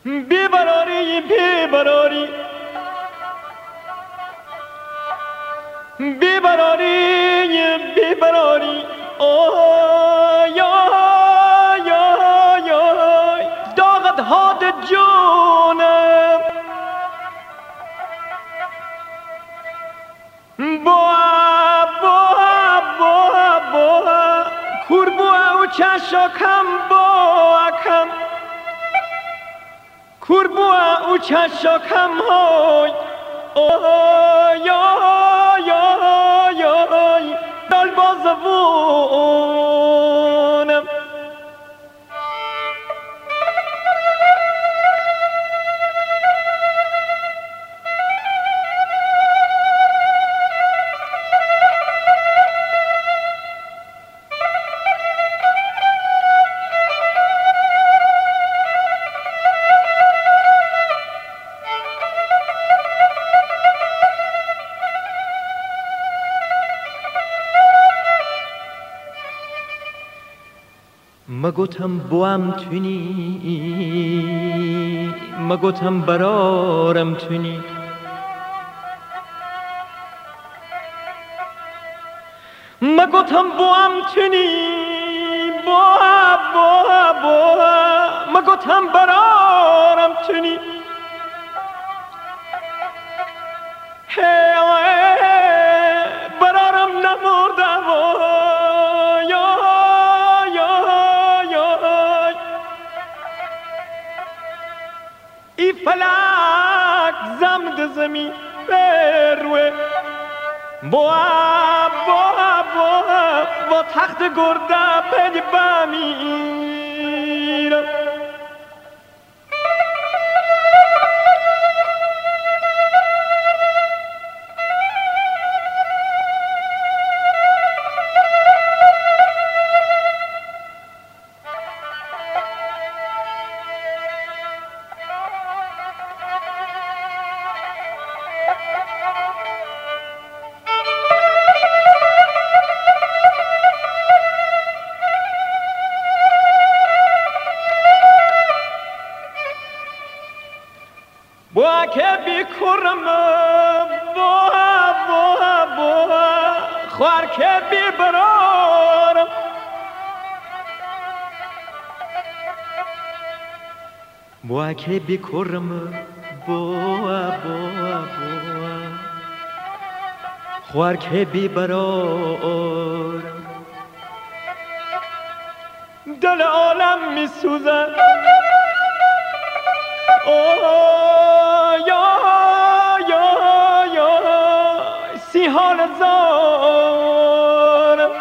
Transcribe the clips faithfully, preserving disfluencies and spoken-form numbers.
بیبراری بیبراری بیبراری بیبراری آی آی آی آی داغت هات جونم با با با با کوربو او چشاکم با کم کوربو او چشاکم های آی آی آی آی دل بازوونم مگوتم بوام تونی مگوتم برارم تونی مگوتم بوام تونی بوا بوا بوا مگوتم برارم تونی برارم نمردم فلک زمد زمین بروه با با با با تخت گرده پنی بمیرم با که بیکرم با با با خوار که بیبرارم با که بیکرم با با با خوار که بیبرارم دل عالم می سوزد سی حال زارم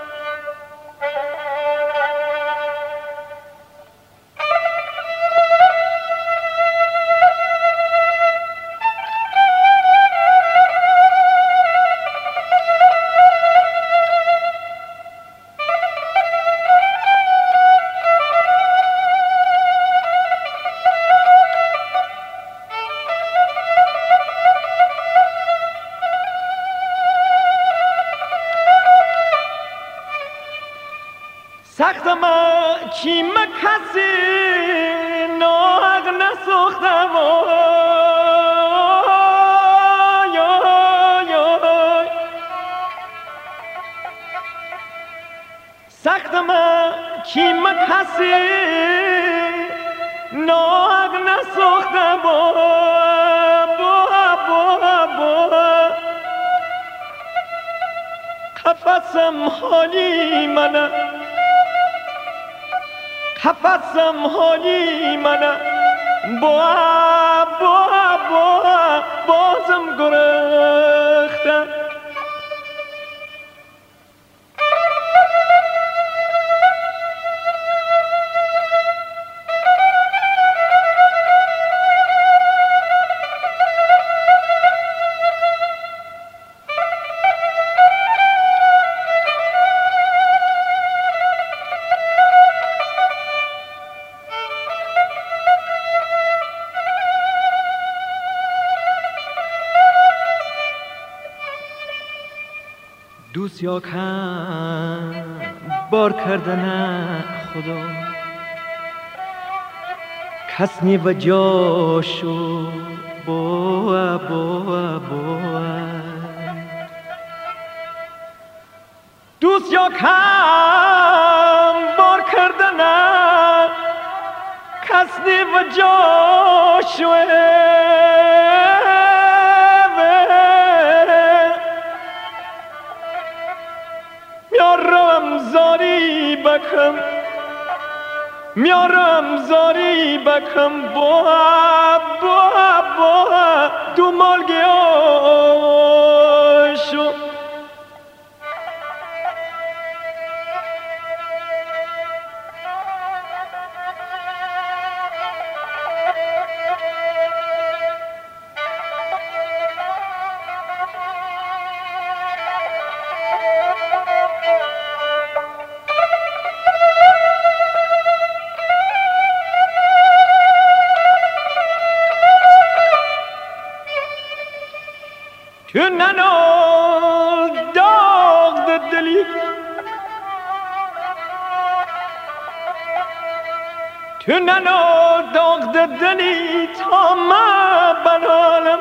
سختم کی مکسی ناغ نسوختم سختم کی مکسی ناغ نسوختم با با با قفصم حالی منه قفصم حالی منه با با با بازم گرختم دوست یا کم بار کردن خدا حسنی و جاشو بوا بوا بوا دوست یا کم بار کردنم حسنی و جاشو میارم زاری بکم میارم زاری بکم بوا بوا بوا دو مالگی آشو تو ننال داغ دلی تو ننال داغ دلی تا ما بنالم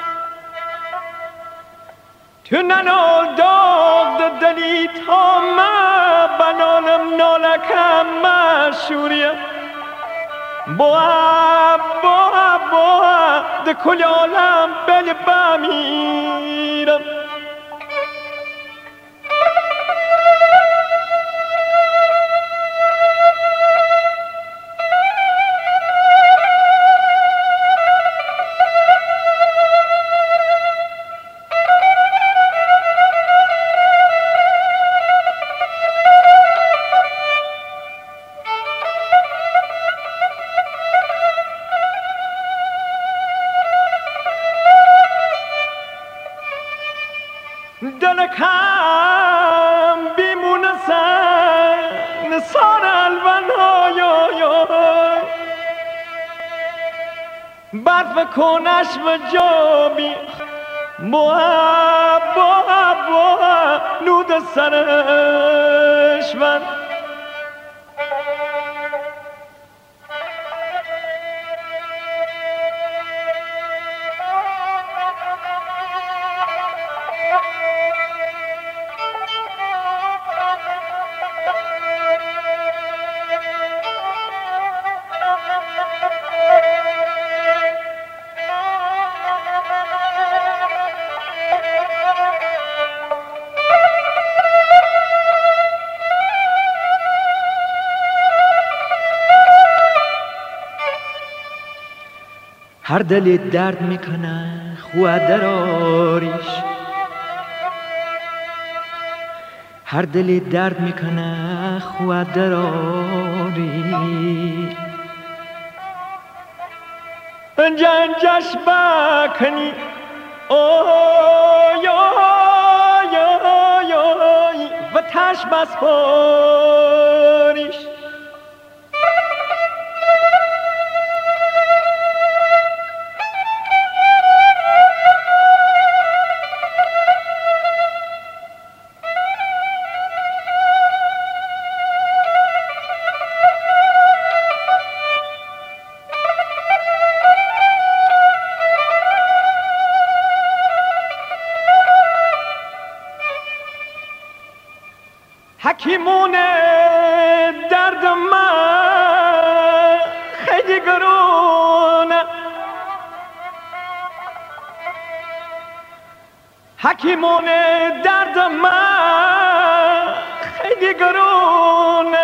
تو ننال داغ دلی تا ما بنالم نالکم مشوریم بوا بوا بوا ده کل عالم بل بمیرم دلکم بیمونه سن سان الونای برف کنش و جابی بوا بوا بوا نود سرش من هر دلی درد میکنه خوا دراریش هر دلی درد میکنه خوا دراری جنجش بکنی اوی اوی اوی اوی و تش بسپاریش حکیمون درد من خیلی گرونه حکیمون درد من خیلی گرونه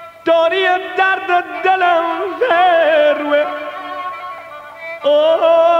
داری درد دلم فروه